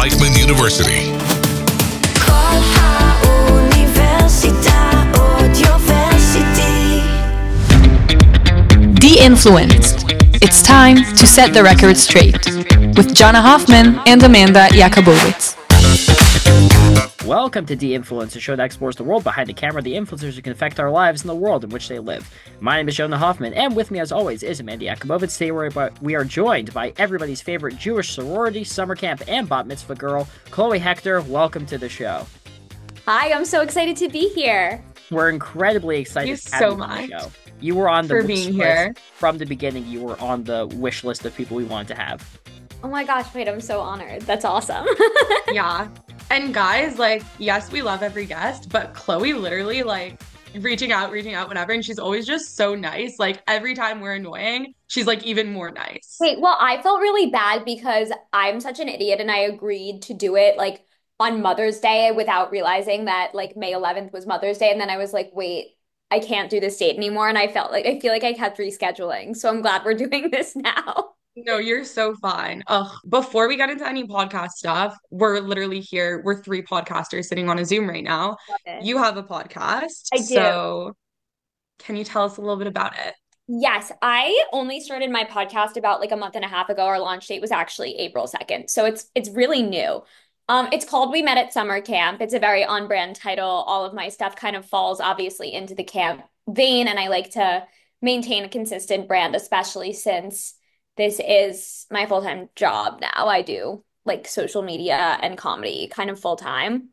Reichman University. De-influenced. It's time to set the record straight with Jana Hoffman and Amanda Jakubowicz. Welcome to De-Influence, a show that explores the world behind the camera, the influencers who can affect our lives and the world in which they live. My name is Jonah Hoffman, and with me as always is Amanda Jakubowicz. Today we are joined by everybody's favorite Jewish sorority, summer camp, and bat mitzvah girl, Chloe Hector. Welcome to the show. Hi, I'm so excited to be here. We're incredibly excited to have you on the show. You were on the wish list from the beginning. You were on the wish list of people we wanted to have. Oh my gosh, wait, I'm so honored. That's awesome. Yeah. And guys, yes, we love every guest, but Chloe literally reaching out whenever, and she's always just so nice. Every time we're annoying, she's even more nice. Wait, well, I felt really bad because I'm such an idiot and I agreed to do it on Mother's Day without realizing that May 11th was Mother's Day. And then I was like, wait, I can't do this date anymore. And I feel like I kept rescheduling. So I'm glad we're doing this now. No, you're so fine. Before we get into any podcast stuff, we're literally here. We're three podcasters sitting on a Zoom right now. You have a podcast. I do. So can you tell us a little bit about it? Yes, I only started my podcast about a month and a half ago. Our launch date was actually April 2nd. So it's really new. It's called We Met at Summer Camp. It's a very on-brand title. All of my stuff kind of falls obviously into the camp vein, and I like to maintain a consistent brand, especially since this is my full-time job now. I do social media and comedy kind of full-time.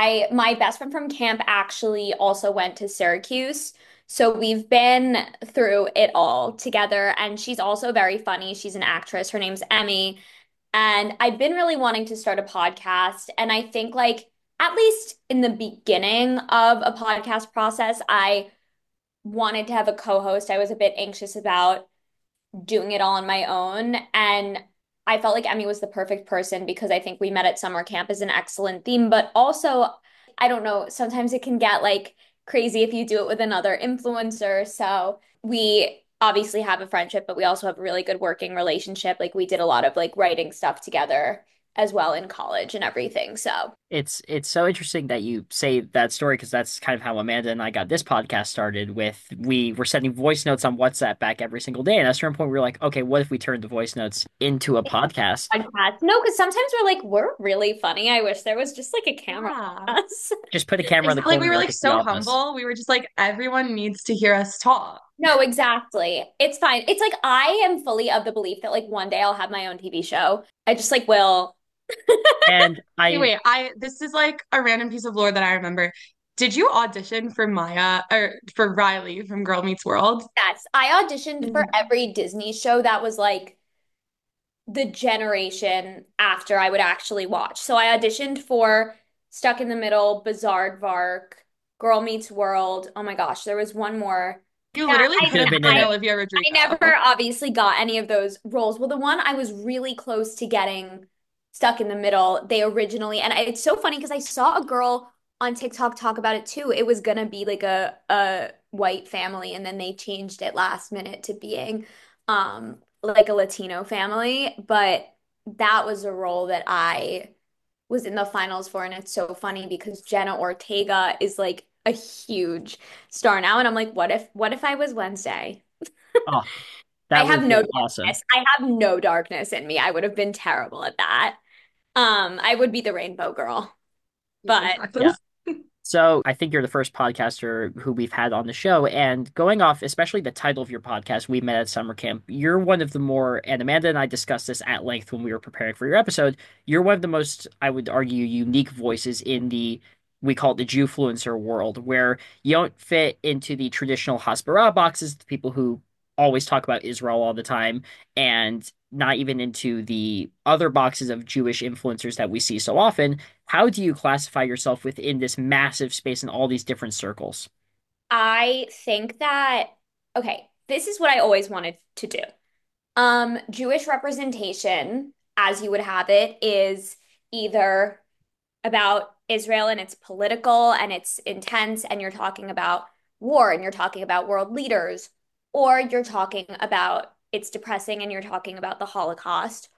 My best friend from camp actually also went to Syracuse. So we've been through it all together, and she's also very funny. She's an actress. Her name's Emmy. And I've been really wanting to start a podcast. And I think at least in the beginning of a podcast process, I wanted to have a co-host. I was a bit anxious about doing it all on my own. And I felt like Emmy was the perfect person because I think We Met at Summer Camp is an excellent theme. But also, I don't know, sometimes it can get crazy if you do it with another influencer. So we obviously have a friendship, but we also have a really good working relationship. We did a lot of writing stuff together as well in college and everything. So it's so interesting that you say that story, because that's kind of how Amanda and I got this podcast started. We were sending voice notes on WhatsApp back every single day, and at a certain point we were like, okay, what if we turned the voice notes into a podcast? No, because sometimes we're really funny. I wish there was just a camera on us. Just put a camera on the corner. We were so humble. We were just everyone needs to hear us talk. No, exactly. It's fine. It's I am fully of the belief that one day I'll have my own TV show. I just will. And this is a random piece of lore that I remember. Did you audition for Maya or for Riley from Girl Meets World? Yes, I auditioned for every Disney show that was the generation after I would actually watch. So I auditioned for Stuck in the Middle, Bizaardvark, Girl Meets World. Oh my gosh, there was one more. You literally could have been Olivia Rodrigo. I never obviously got any of those roles. Well, the one I was really close to getting, Stuck in the Middle, they originally, and it's so funny because I saw a girl on TikTok talk about it too. It was gonna be a white family, and then they changed it last minute to being a Latino family. But that was a role that I was in the finals for, and it's so funny because Jenna Ortega is a huge star now, and I'm what if I was Wednesday? Oh, that I have no awesome. darkness. I have no darkness in me. I would have been terrible at that. I would be the rainbow girl. But yeah. So I think you're the first podcaster who we've had on the show, and going off, especially the title of your podcast, We Met at Summer Camp, you're one of the more, and Amanda and I discussed this at length when we were preparing for your episode, you're one of the most, I would argue, unique voices in we call it the Jewfluencer world, where you don't fit into the traditional Hasbara boxes, the people who always talk about Israel all the time, and not even into the other boxes of Jewish influencers that we see so often. How do you classify yourself within this massive space and all these different circles? I think that, okay, this is what I always wanted to do. Jewish representation, as you would have it, is either about Israel and it's political and it's intense and you're talking about war and you're talking about world leaders, or you're talking about it's depressing and you're talking about the Holocaust,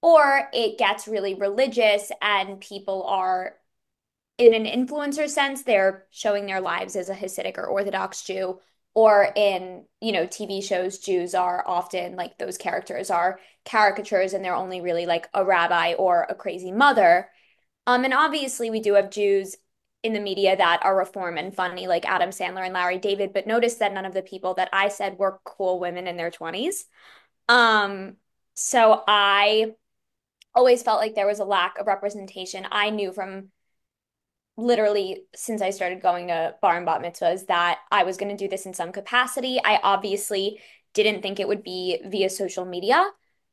or it gets really religious and people are, in an influencer sense, they're showing their lives as a Hasidic or Orthodox Jew. Or in, TV shows, Jews are often like those characters are caricatures and they're only really like a rabbi or a crazy mother. And obviously we do have Jews in the media that are reform and funny, like Adam Sandler and Larry David, but notice that none of the people that I said were cool women in their 20s. Um, so I always felt like there was a lack of representation. I knew from literally since I started going to bar and bat mitzvahs that I was going to do this in some capacity. I obviously didn't think it would be via social media.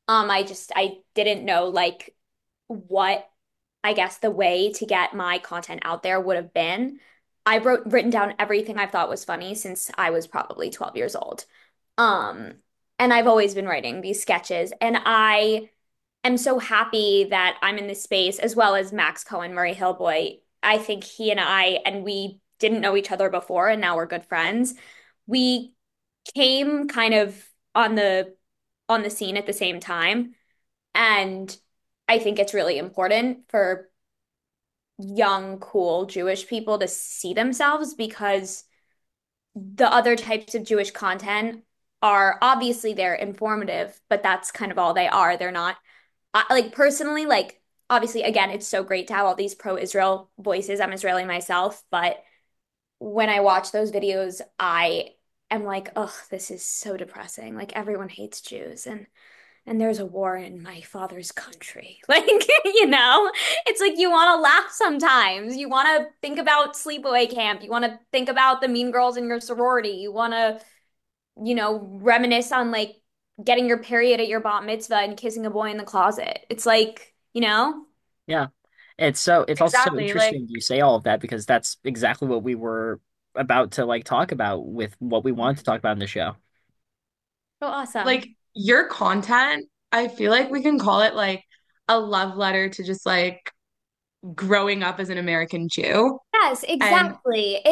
I didn't know like what I guess the way to get my content out there would have been. I written down everything I thought was funny since I was probably 12 years old. Um, and I've always been writing these sketches, and I am so happy that I'm in this space as well as Max Cohen, Murray Hillboy. I think he and we didn't know each other before, and now we're good friends. We came kind of on the scene at the same time, and I think it's really important for young, cool Jewish people to see themselves because the other types of Jewish content are obviously they're informative, but that's kind of all they are. They're not like personally, like obviously, again, it's so great to have all these pro-Israel voices. I'm Israeli myself, but when I watch those videos, I am like, oh, this is so depressing. Like everyone hates Jews and there's a war in my father's country. Like, it's like you want to laugh sometimes. You want to think about sleepaway camp. You want to think about the mean girls in your sorority. You want to, reminisce on like getting your period at your bat mitzvah and kissing a boy in the closet. It's like, Yeah. It's also so Exactly. Like interesting you say all of that because that's exactly what we were about to like talk about with what we wanted to talk about in the show. so awesome. like your content, I feel like we can call it like a love letter to just like growing up as an American Jew. Yes, And exactly.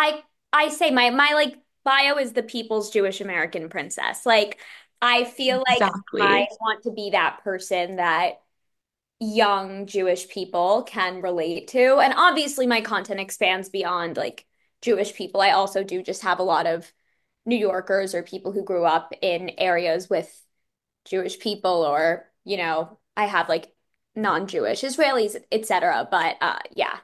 I say my like bio is the people's Jewish American princess. Like I feel like I exactly. want to be that person that young Jewish people can relate to. And obviously my content expands beyond like Jewish people. I also do just have a lot of New Yorkers or people who grew up in areas with Jewish people or, I have like non-Jewish Israelis, etc. But yeah.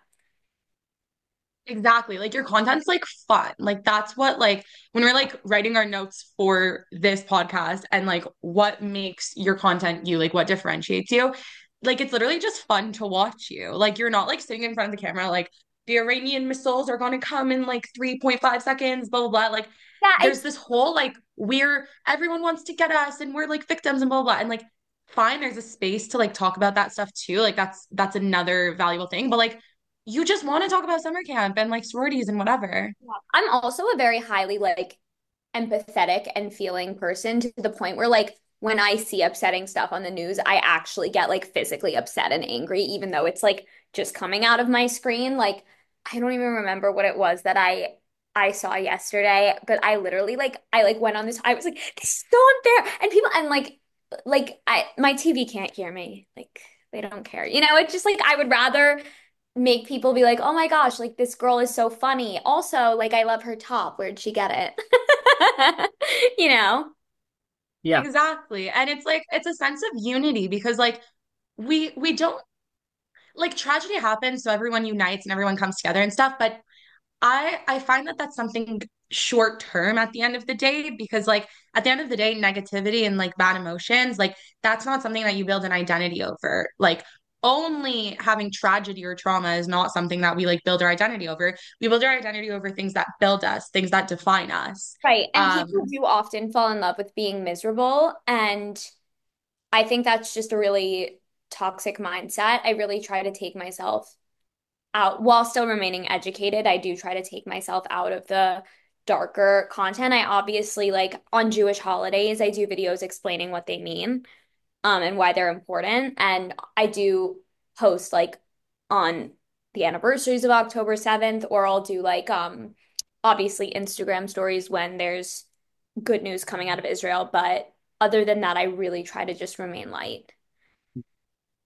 Exactly. Like your content's like fun. Like that's what like when we're like writing our notes for this podcast and like what makes your content you, like what differentiates you. Like it's literally just fun to watch you. Like you're not like sitting in front of the camera like the Iranian missiles are going to come in like 3.5 seconds, blah blah blah. Like Yeah, there's this whole like we're everyone wants to get us and we're like victims and blah blah blah. And like fine, there's a space to like talk about that stuff too. Like that's another valuable thing. But like you just want to talk about summer camp and like sororities and whatever. I'm also a very highly like empathetic and feeling person to the point where like when I see upsetting stuff on the news, I actually get like physically upset and angry, even though it's like just coming out of my screen. Like I don't even remember what it was that I saw yesterday, but I literally like I like went on this. I was like, this is so unfair, and people and like I my TV can't hear me. Like they don't care. It's just like I would rather make people be like, oh my gosh, like this girl is so funny. Also, like I love her top. Where'd she get it? You know? Yeah. Exactly. And it's like it's a sense of unity because like we don't like tragedy happens so everyone unites and everyone comes together and stuff, but I find that that's something short term at the end of the day because like at the end of the day negativity and like bad emotions like that's not something that you build an identity over. Like only having tragedy or trauma is not something that we like build our identity over. We build our identity over things that build us, things that define us. Right. And people Um do often fall in love with being miserable. And I think that's just a really toxic mindset. I really try to take myself out while still remaining educated. I do try to take myself out of the darker content. I obviously like on Jewish holidays, I do videos explaining what they mean. And why they're important. And I do post like on the anniversaries of October 7th, or I'll do like obviously Instagram stories when there's good news coming out of Israel. But other than that, I really try to just remain light.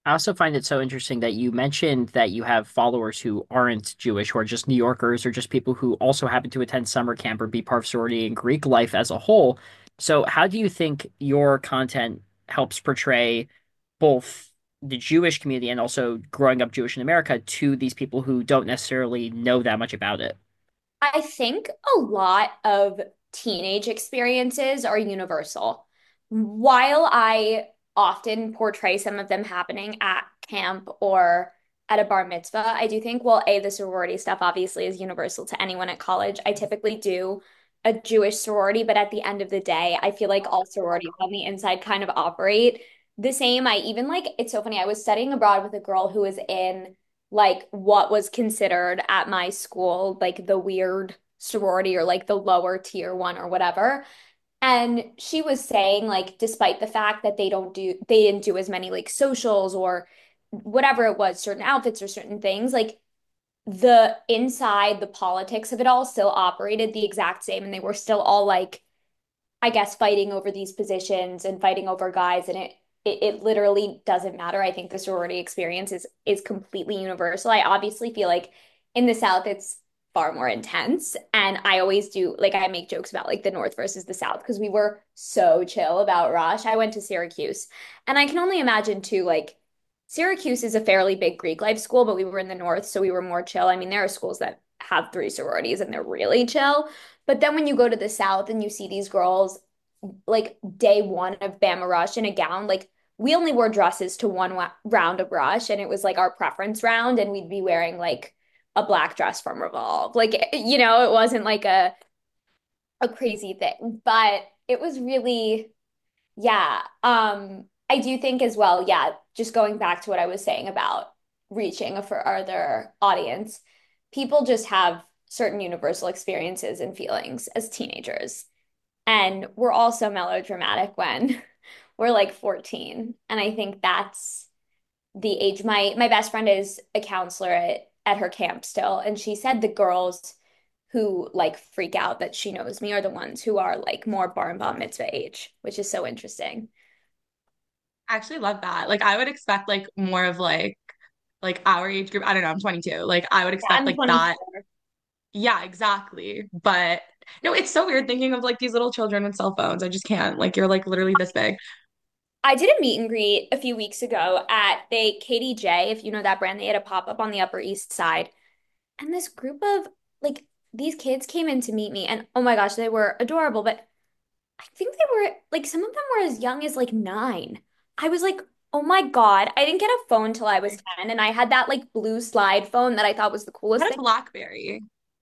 I also find it so interesting that you mentioned that you have followers who aren't Jewish, who are just New Yorkers or just people who also happen to attend summer camp or be part of sorority and Greek life as a whole. So, how do you think your content helps portray both the Jewish community and also growing up Jewish in America to these people who don't necessarily know that much about it? I think a lot of teenage experiences are universal. While I often portray some of them happening at camp or at a bar mitzvah, I do think, well, A, the sorority stuff obviously is universal to anyone at college. I typically do a Jewish sorority, but at the end of the day, I feel like all sororities on the inside kind of operate the same. I even like, it's so funny. I was studying abroad with a girl who was in like what was considered at my school like the weird sorority or like the lower tier one or whatever. And she was saying like despite the fact that they didn't do as many like socials or whatever it was, certain outfits or certain things, like the inside, the politics of it all still operated the exact same. And they were still all like I guess fighting over these positions and fighting over guys and it literally doesn't matter. I think the sorority experience is completely universal. I obviously feel like in the South it's far more intense and I always do like I make jokes about like the North versus the South because we were so chill about Rosh. I went to Syracuse and I can only imagine too like Syracuse is a fairly big Greek life school, but we were in the North, so we were more chill. I mean, there are schools that have three sororities and they're really chill. But then when you go to the South and you see these girls like day one of Bama Rush in a gown, like we only wore dresses to one round of Rush and it was like our preference round and we'd be wearing like a black dress from Revolve. Like, it wasn't like a crazy thing, but it was really, yeah. I do think as well, yeah, just going back to what I was saying about reaching a further audience, people just have certain universal experiences and feelings as teenagers. And we're also melodramatic when we're like 14. And I think that's the age. My best friend is a counselor at her camp still, and she said the girls who like freak out that she knows me are the ones who are like more bar and bat mitzvah age, which is so interesting. I actually love that. Like I would expect like more of like our age group. I don't know, I'm 22. Like I would Yeah, expect I'm like that. 24. Yeah, exactly. But no, it's so weird thinking of like these little children with cell phones. I just can't. Like you're like literally this big. I did a meet and greet a few weeks ago at they KDJ, if you know that brand. They had a pop-up on the Upper East Side. And this group of like these kids came in to meet me and oh my gosh, they were adorable, but I think they were like some of them were as young as like 9. I was like, "Oh my God, I didn't get a phone till I was 10 and I had that like blue slide phone that I thought was the I coolest had thing." a BlackBerry.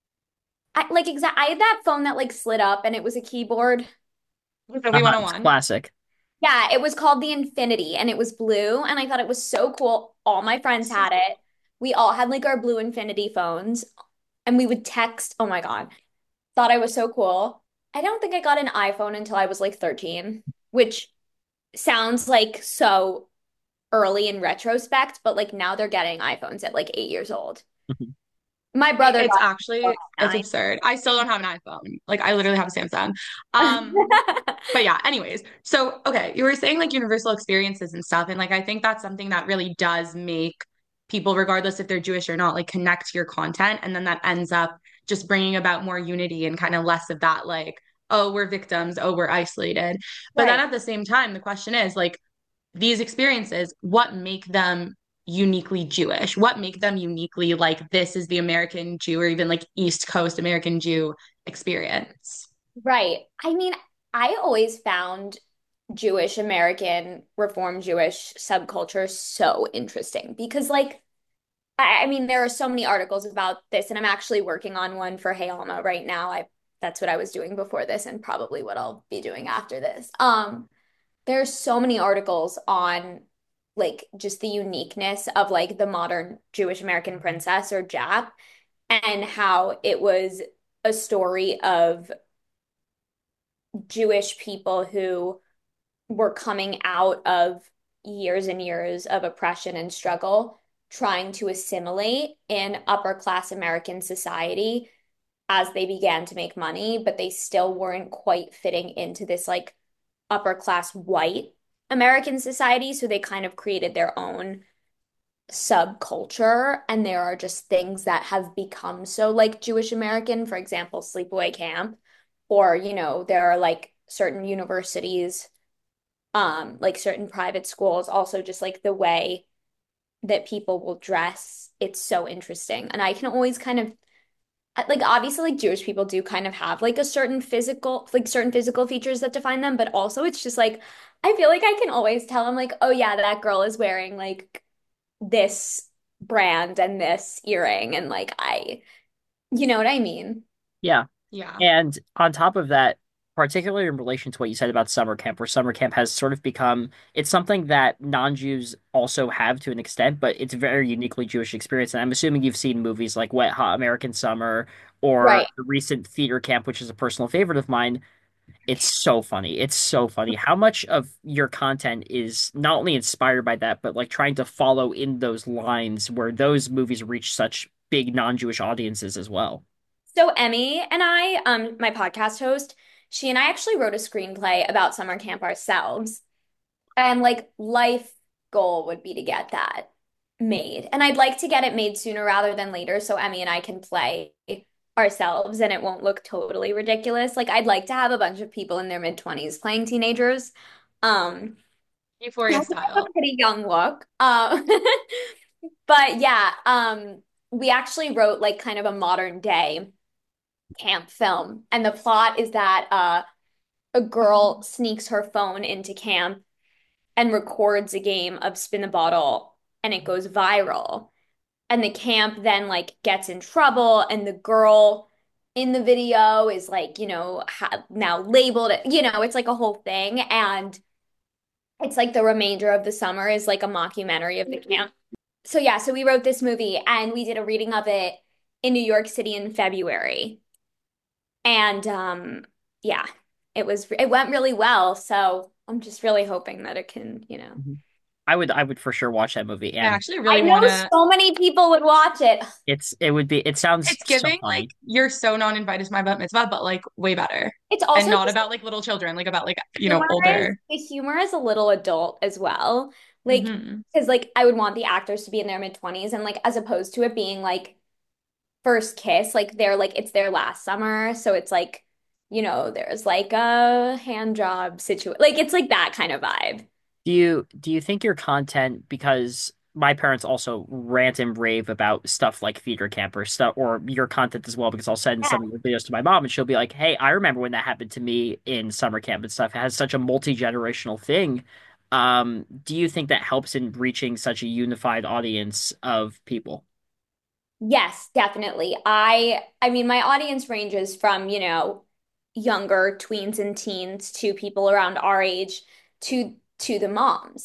I had that phone that like slid up and it was a keyboard. Ruby It's 101. classic. Yeah, it was called the Infinity and it was blue and I thought it was so cool. All my friends had it. We all had like our blue Infinity phones and we would text. Oh my God. Thought I was so cool. I don't think I got an iPhone until I was like 13, which sounds like so early in retrospect, but like now they're getting iPhones at like 8 years old. My brother It's got actually it's nine. absurd. I still don't have an iPhone. Like I literally have a Samsung. But yeah, anyways. So okay, you were saying like universal experiences and stuff, and like I think that's something that really does make people, regardless if they're Jewish or not, like connect to your content, and then that ends up just bringing about more unity and kind of less of that like, oh, we're victims, oh, we're isolated. But then Right. at the same time, the question is like these experiences, what make them uniquely Jewish? What make them uniquely like this is the American Jew or even like East Coast American Jew experience? Right. I mean, I always found Jewish American Reform Jewish subculture so interesting because like I mean, there are so many articles about this, and I'm actually working on one for Hey Alma right now. I That's what I was doing before this, and probably what I'll be doing after this. There's so many articles on like just the uniqueness of like the modern Jewish American princess or Jap, and how it was a story of Jewish people who were coming out of years and years of oppression and struggle, trying to assimilate in upper class American society as they began to make money, but they still weren't quite fitting into this like upper class white American society. So they kind of created their own subculture, and there are just things that have become so like Jewish American, for example, sleepaway camp, or there are like certain universities, like certain private schools, also just like the way that people will dress. It's so interesting. And I can always kind of like obviously like Jewish people do kind of have like a certain physical features that define them, but also it's just like I feel like I can always tell them like, oh yeah, that girl is wearing like this brand and this earring and like you know what I mean? Yeah. Yeah. And on top of that, particularly in relation to what you said about summer camp, where summer camp has sort of become, it's something that non-Jews also have to an extent, but it's a very uniquely Jewish experience. And I'm assuming you've seen movies like Wet Hot American Summer or Right. the recent theater camp, which is a personal favorite of mine. It's so funny. It's so funny. How much of your content is not only inspired by that, but like trying to follow in those lines where those movies reach such big non-Jewish audiences as well. So Emmy and I, my podcast host, she and I actually wrote a screenplay about summer camp ourselves. And like life goal would be to get that made. And I'd like to get it made sooner rather than later so Emmy and I can play ourselves and it won't look totally ridiculous. Like I'd like to have a bunch of people in their mid-20s playing teenagers. Um, Euphoria a style. pretty young look. But yeah, we actually wrote like kind of a modern day camp film. And the plot is that a girl sneaks her phone into camp and records a game of Spin the Bottle and it goes viral. And the camp then like gets in trouble and the girl in the video is like, now labeled it, it's like a whole thing. And it's like the remainder of the summer is like a mockumentary of the camp. So yeah, so we wrote this movie and we did a reading of it in New York City in February. And yeah, it went really well. So I'm just really hoping that it can. Mhm. I would for sure watch that movie, I and actually I really want know to. so many people would watch it. it sounds It's so giving like funny. you're so not invited to my bat mitzvah, but like way better. It's And also not just about like little children, like about like, humor older. the humor is a little adult as well. Like, Hmm. because like I would want the actors to be in their mid-20s and like as opposed to it being like first kiss, like they're like it's their last summer. So it's like, there's like a hand job situation. Like it's like that kind of vibe. Do you think your content, because my parents also rant and rave about stuff like theater camper stuff, or your content as well, because I'll send Yeah. some of your videos to my mom and she'll be like, "Hey, I remember when that happened to me in summer camp and stuff." It has such a multi-generational thing. Do you think that helps in reaching such a unified audience of people? Yes, definitely. I mean my audience ranges from, younger tweens and teens to people around our age to the moms.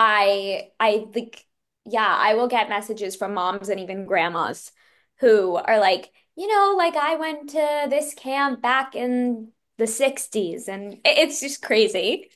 I think yeah, I will get messages from moms and even grandmas who are like, like I went to this camp back in the 60s and it's just crazy.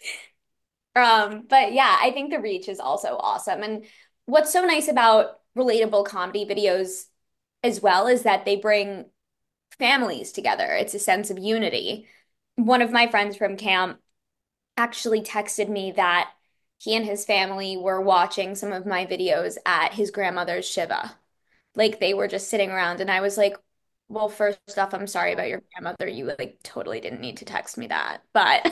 But yeah, I think the reach is also awesome. And what's so nice about relatable comedy videos as well is that they bring families together. It's a sense of unity. One of my friends from camp actually texted me that he and his family were watching some of my videos at his grandmother's Shiva. Like they were just sitting around, and I was like, well, first off, I'm sorry about your grandmother. You like totally didn't need to text me that. But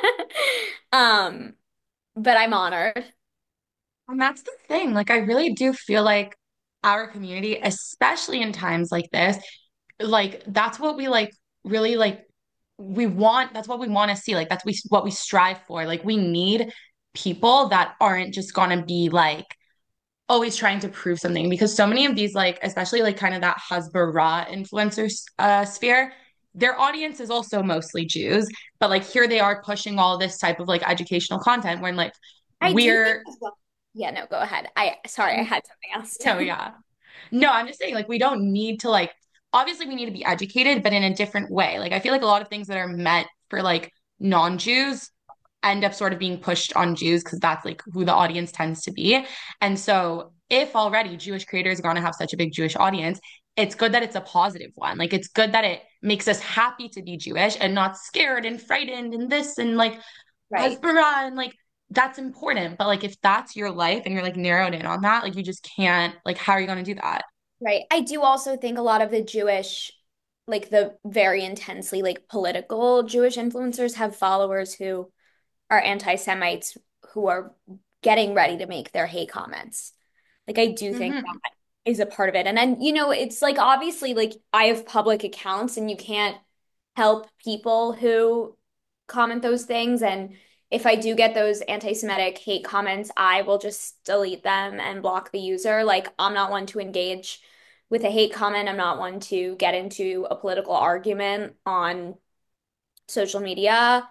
um, but I'm honored. And that's the thing. Like, I really do feel like our community, especially in times like this, like that's what we like really like we want, that's what we want to see. Like that's what we strive for. Like we need people that aren't just gonna be like always trying to prove something because so many of these like especially like kind of that Hasbara influencer sphere, their audience is also mostly Jews, but like here they are pushing all this type of like educational content when like I do think we're as well. Yeah, no, go ahead. Sorry, I had something else no, to. yeah. No, I'm just saying, like, we don't need to, like, obviously, we need to be educated, but in a different way. Like, I feel like a lot of things that are meant for, like, non-Jews end up sort of being pushed on Jews because that's, like, who the audience tends to be. And so, if already Jewish creators are going to have such a big Jewish audience, it's good that it's a positive one. Like, it's good that it makes us happy to be Jewish and not scared and frightened and this and, like, Right. Hasbara and, like, that's important. But like if that's your life and you're like narrowed in on that, like you just can't, like how are you going to do that? Right. I do also think a lot of the Jewish, like the very intensely like political Jewish influencers have followers who are anti-Semites who are getting ready to make their hate comments. Like I do think Hmm. that is a part of it. And then, it's like obviously like I have public accounts and you can't help people who comment those things. And if I do get those anti-Semitic hate comments, I will just delete them and block the user. Like I'm not one to engage with a hate comment. I'm not one to get into a political argument on social media.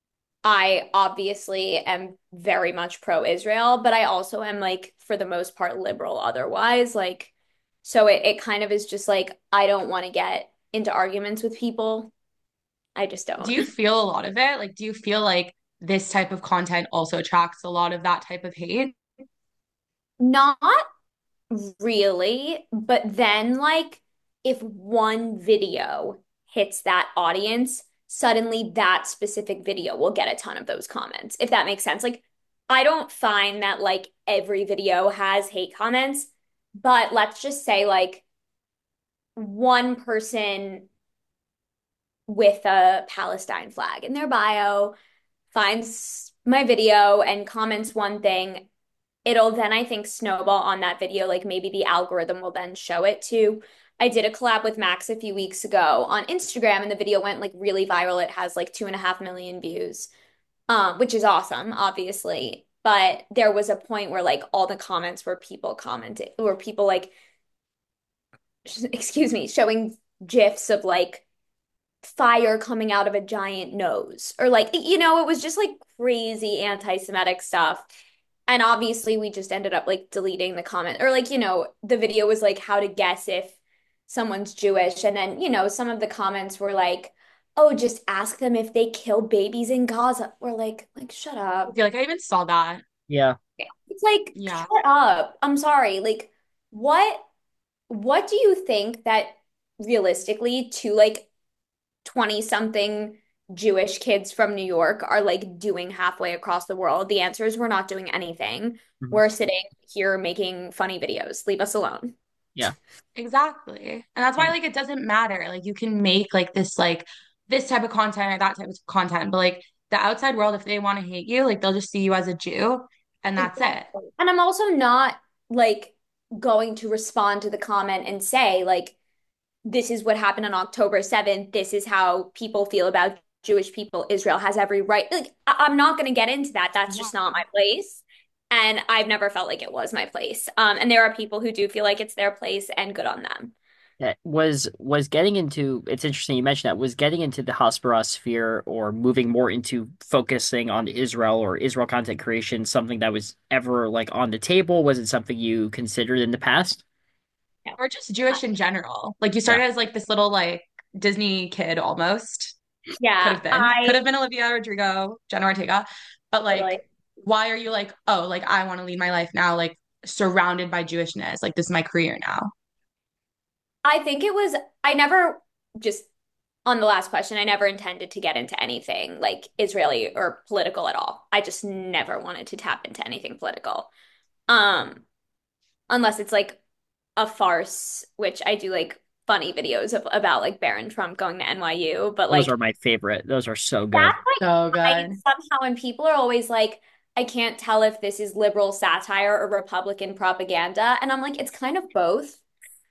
I obviously am very much pro-Israel, but I also am like for the most part liberal otherwise. Like so it kind of is just like I don't want to get into arguments with people. I just Do don't. you feel a lot of it? Like, do you feel like this type of content also attracts a lot of that type of hate? Not really, but then like if one video hits that audience, suddenly that specific video will get a ton of those comments, if that makes sense. Like I don't find that like every video has hate comments, but let's just say like one person with a Palestine flag in their bio finds my video and comments one thing, it'll then I think snowball on that video. Like maybe the algorithm will then show it to. I did a collab with Max a few weeks ago on Instagram, and the video went like really viral. It has like 2.5 million views, which is awesome, obviously. But there was a point where like all the comments were people commenting, were people like, excuse me, showing GIFs of like fire coming out of a giant nose, or like, it was just like crazy anti-Semitic stuff. And obviously, we just ended up like deleting the comment, or like, the video was like how to guess if someone's Jewish. And then, some of the comments were like, oh, just ask them if they kill babies in Gaza. We're like, shut I up. feel like I even saw that. Yeah. It's like, Yeah. shut up. I'm sorry. Like, what what do you think that realistically to like 20 something Jewish kids from New York are like doing halfway across the world? The answer is we're not doing anything. Mhm. We're sitting here making funny videos. Leave us alone. Yeah. Exactly. And that's why And like it doesn't matter. Like you can make like this type of content or that type of content, but like the outside world, if they want to hate you, like they'll just see you as a Jew and that's it. Exactly. And I'm also not like going to respond to the comment and say like this is what happened on October 7th. This is how people feel about Jewish people. Israel has every right. Like, I'm not going to get into that. That's Yeah. just not my place. And I've never felt like it was my place. And there are people who do feel like it's their place, and good on them. that was getting into, it's interesting you mentioned that, was getting into the Hasbara sphere or moving more into focusing on Israel or Israel content creation something that was ever like on the table? Was it something you considered in the past? Yeah. Or just Jewish in general. Like you Yeah. started as like this little like Disney kid almost. Could Yeah, have been. Could I have been Olivia Rodrigo, Jenna Ortega. But totally. like, why are you like, oh, like I want to lead my life now, like surrounded by Jewishness. Like this is my career now. I think it was, I never just on the last question, I never intended to get into anything like Israeli or political at all. I just never wanted to tap into anything political. Um, unless it's like a farce, which I do like funny videos of about like Barron Trump going to NYU, but Those are like my favorite. Those are so good. that's like So fine good. somehow, and people are always like, I can't tell if this is liberal satire or Republican propaganda, and I'm like, it's kind of both.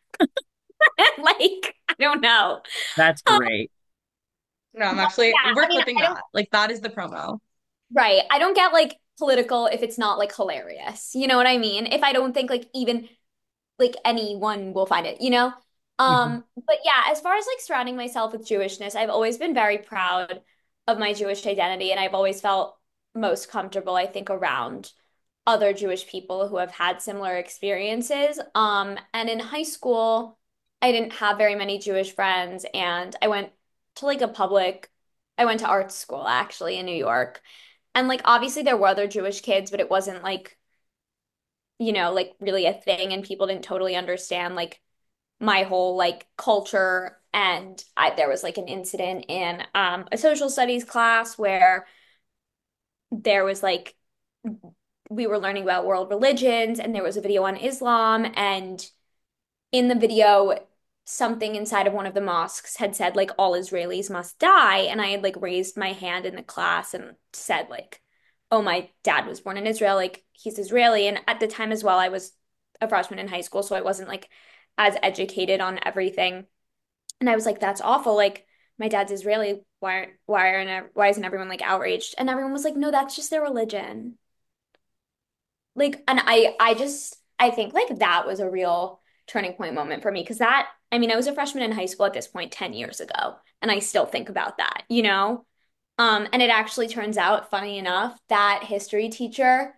Like, I don't know. That's Um, great. No, I'm but actually, yeah, we're I mean, clipping I don't that. Like that is the promo. right. I don't get like political if it's not like hilarious. You know what I mean? If I don't think like even like anyone will find it, you know? Mhm. But yeah, as far as like surrounding myself with Jewishness, I've always been very proud of my Jewish identity, and I've always felt most comfortable, I think, around other Jewish people who have had similar experiences. And in high school, I didn't have very many Jewish friends, and I went to like a public, I went to art school actually in New York. And like obviously there were other Jewish kids, but it wasn't like like really a thing, and people didn't totally understand like my whole like culture. And there was like an incident in a social studies class where there was like we were learning about world religions, and there was a video on Islam, and in the video, something inside of one of the mosques had said like all Israelis must die, and I had like raised my hand in the class and said like, "Oh, my dad was born in Israel, like he's Israeli." And at the time as well, I was a freshman in high school, so I wasn't like as educated on everything. And I was like, "That's awful. Like my dad's Israeli. Why isn't everyone like outraged?" And everyone was like, "No, that's just their religion." Like, and I think like that was a real turning point moment for me because that, I mean, I was a freshman in high school at this point 10 years ago, and I still think about that, you know? And it actually turns out, funny enough, that history teacher,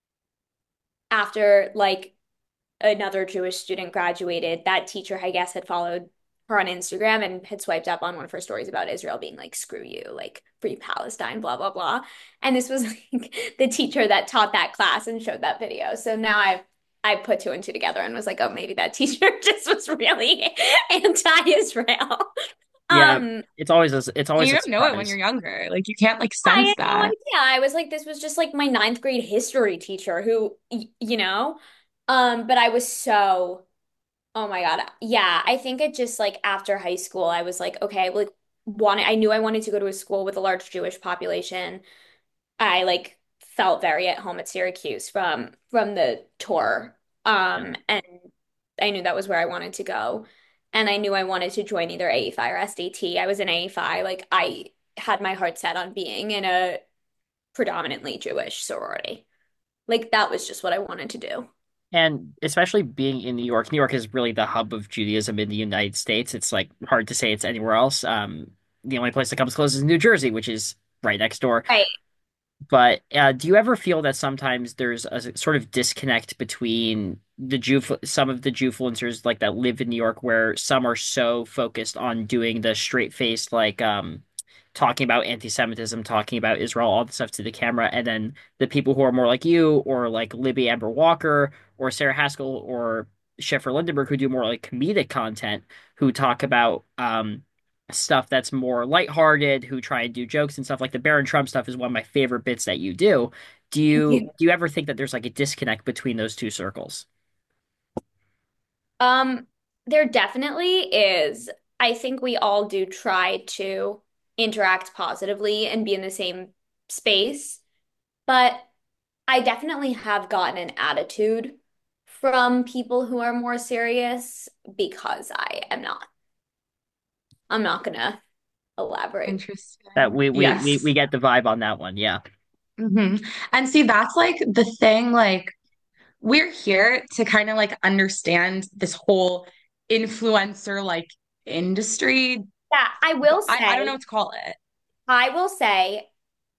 after like another Jewish student graduated, that teacher, I guess, had followed her on Instagram and had swiped up on one of her stories about Israel being like, screw you, like free Palestine, blah, blah, blah. And this was like the teacher that taught that class and showed that video. So now I put two and two together and was like, oh, maybe that teacher just was really anti-Israel. Yeah, Um, it's And always you a don't know it when surprise. you're younger. Like you can't like I sense had no that. idea. I was like, this was just like my ninth grade history teacher who, you know, but I was so oh my God. Yeah, I think it just like after high school, I was like, okay, I knew I wanted to go to a school with a large Jewish population. I like felt very at home at Syracuse from the tour. Yeah. And I knew that was where I wanted to go. And I knew I wanted to join either AE5 or SDT. I was in AE5. Like I had my heart set on being in a predominantly Jewish sorority. Like that was just what I wanted to do. And especially being in New York, New York is really the hub of Judaism in the United States. It's like hard to say it's anywhere else. The only place that comes close is New Jersey, which is right next door. Right. But do you ever feel that sometimes there's a sort of disconnect between some of the Jewfluencers like that live in New York, where some are so focused on doing the straight-faced like talking about anti-Semitism, talking about Israel, all the stuff to the camera, and then the people who are more like you, or like Libby Amber Walker, or Sarah Haskell, or Sheffer Lindenberg, who do more like comedic content, who talk about stuff that's more lighthearted, who try and do jokes and stuff like the Barron Trump stuff is one of my favorite bits that you do. Do you ever think that there's like a disconnect between those two circles? Um, there definitely is. I think we all do try to interact positively and be in the same space, but I definitely have gotten an attitude from people who are more serious because I am not. I'm not gonna elaborate. That Interesting. we Yes. get the vibe on that one. Yeah. And see, that's like the thing, like we're here to kind of like understand this whole influencer like industry. Yeah, I don't know what to call it. I will say,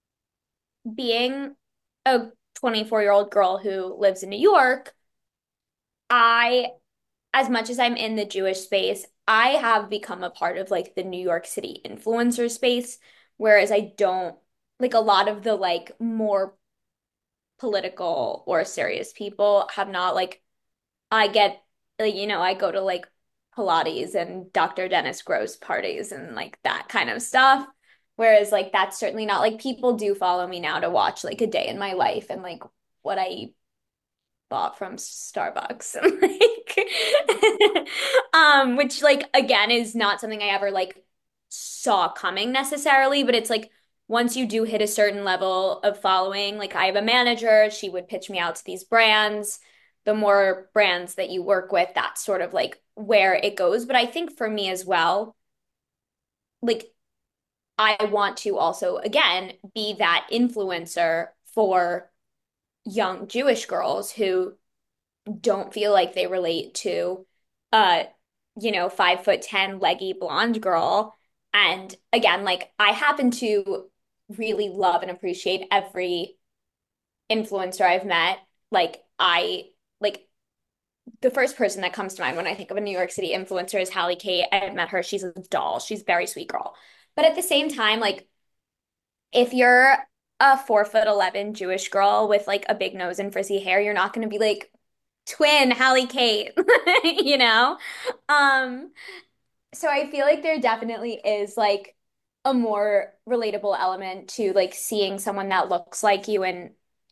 being a 24-year-old girl who lives in New York, I as much as I'm in the Jewish space, I have become a part of like the New York City influencer space, whereas I don't like a lot of the like more political or serious people have not like I get like I go to like Pilates and Dr. Dennis Gross parties and like that kind of stuff. Whereas like that's certainly not like people do follow me now to watch like a day in my life and like what I bought from Starbucks and like which like again is not something I ever like saw coming necessarily, but it's like once you do hit a certain level of following, like I have a manager, she would pitch me out to these brands. The more brands that you work with, that's sort of like where it goes. But I think for me as well, like I want to also again be that influencer for young Jewish girls who don't feel like they relate to uh 5'10" leggy blonde girl. And again, like I happen to really love and appreciate every influencer I've met. Like I like the first person that comes to mind when I think of a New York City influencer is Hallie Kate. I've met her. She's a doll. She's a very sweet girl. But at the same time, like if you're a 4'11" Jewish girl with like a big nose and frizzy hair, you're not going to be like twin Hallie Kate, you know? Um, so I feel like there definitely is like a more relatable element to like seeing someone that looks like you and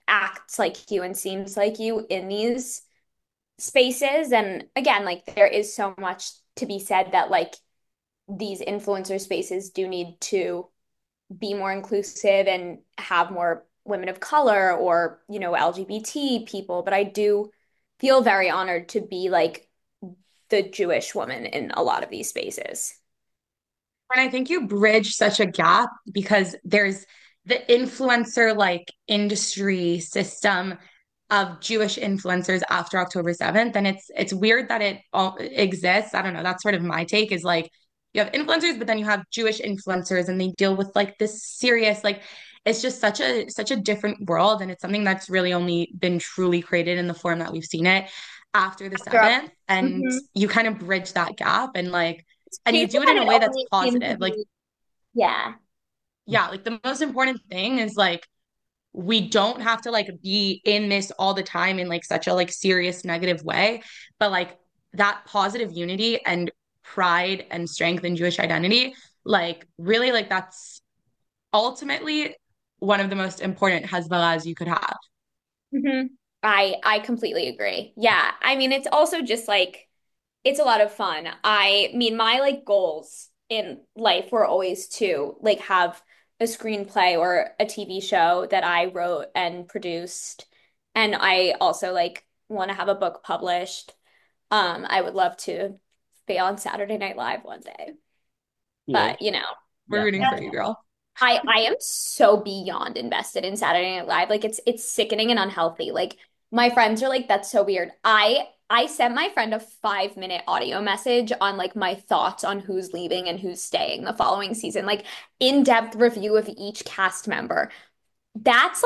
acts like you and seems like you in these spaces. And again, like there is so much to be said that like these influencer spaces do need to be more inclusive and have more women of color or, you know, LGBT people. But I do feel very honored to be like the Jewish woman in a lot of these spaces. And I think you bridge such a gap because there's the influencer like industry system of Jewish influencers after October 7th. And it's weird that it all exists. I don't know. That's sort of my take is like you have influencers, but then you have Jewish influencers and they deal with like this serious, like it's just such a different world. And it's something that's really only been truly created in the form that we've seen it after the 7th. And Mhm. you kind of bridge that gap and like It's and you crazy do it that in a it way that's only seemed to positive. Like, be, yeah. yeah, like the most important thing is like we don't have to like be in this all the time in like such a like serious negative way, but like that positive unity and pride and strength in Jewish identity, like really like that's ultimately one of the most important Hezbollahs you could have. hmm I completely agree. Yeah. I mean, it's also just like it's a lot of fun. I mean, my like goals in life were always to like have a screenplay or a TV show that I wrote and produced. And I also like want to have a book published. I would love to be on Saturday Night Live one day. Yeah. But, you know, We're Yeah. rooting for you, girl. I am so beyond invested in Saturday Night Live. Like it's sickening and unhealthy. Like my friends are like, that's so weird. I sent my friend a 5 minute audio message on like my thoughts on who's leaving and who's staying the following season, like in-depth review of each cast member. That's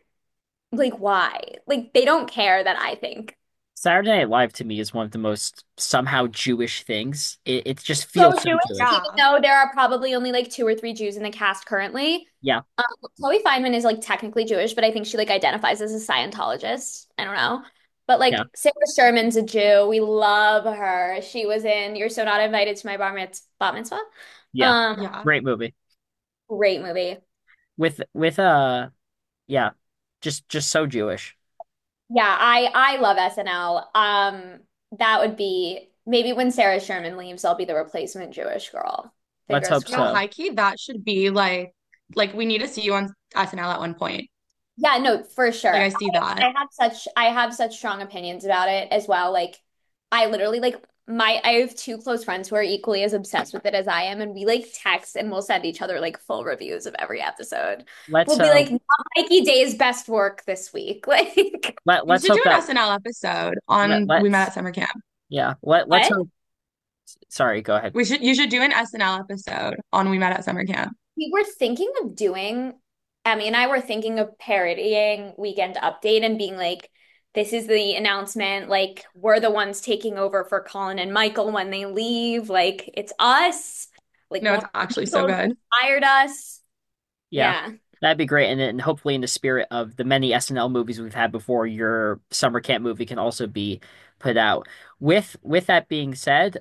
like why? Like they don't care that I think. Saturday Night Live to me is one of the most somehow Jewish things. It just So feels so Jewish, Jewish. Yeah. even though there are probably only like 2 or 3 Jews in the cast currently. Yeah. Chloe Fineman is like technically Jewish, but I think she like identifies as a Scientologist. I don't know. But Yeah. like Sarah Sherman's a Jew. We love her. She was in You're So Not Invited to My Bat Mitzvah. Yeah. Um, Yeah. Great movie. Great movie. With yeah. Just so Jewish. Yeah, I love SNL. That would be maybe when Sarah Sherman leaves, I'll be the replacement Jewish girl. Let's Fingers hope No, crossed. so. high key, that should be like we need to see you on SNL at one point. Yeah, no, for sure. Like I see that. I have such strong opinions about it as well. Like I literally like I have two close friends who are equally as obsessed with it as I am, and we like text and we'll send each other like full reviews of every episode. Let's We'll be like, "Not Mikey Day's best work this week." Like You let's should do hope an that SNL episode on We Met let's at Summer Camp. yeah. Let's what? hope. Sorry, go ahead. You should do an SNL episode on We Met at Summer Camp. We were thinking of doing, Emmy and I were thinking of parodying Weekend Update and being like, this is the announcement. Like, we're the ones taking over for Colin and Michael when they leave. Like, it's us. Like, No, Lauren it's actually so Michaels good. hired us. Yeah. Yeah. That'd be great. And then hopefully in the spirit of the many SNL movies we've had before, your summer camp movie can also be put out. With that being said,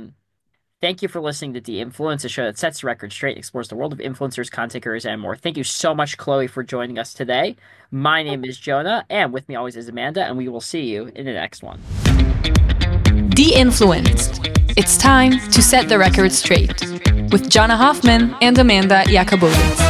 thank you for listening to De-Influence, a show that sets the record straight, explores the world of influencers, content creators, and more. Thank you so much, Chloe, for joining us today. My name is Jonah, and with me always is Amanda, and we will see you in the next one. De-Influenced. It's time to set the record straight with Jana Hoffman and Amanda Jakubowicz.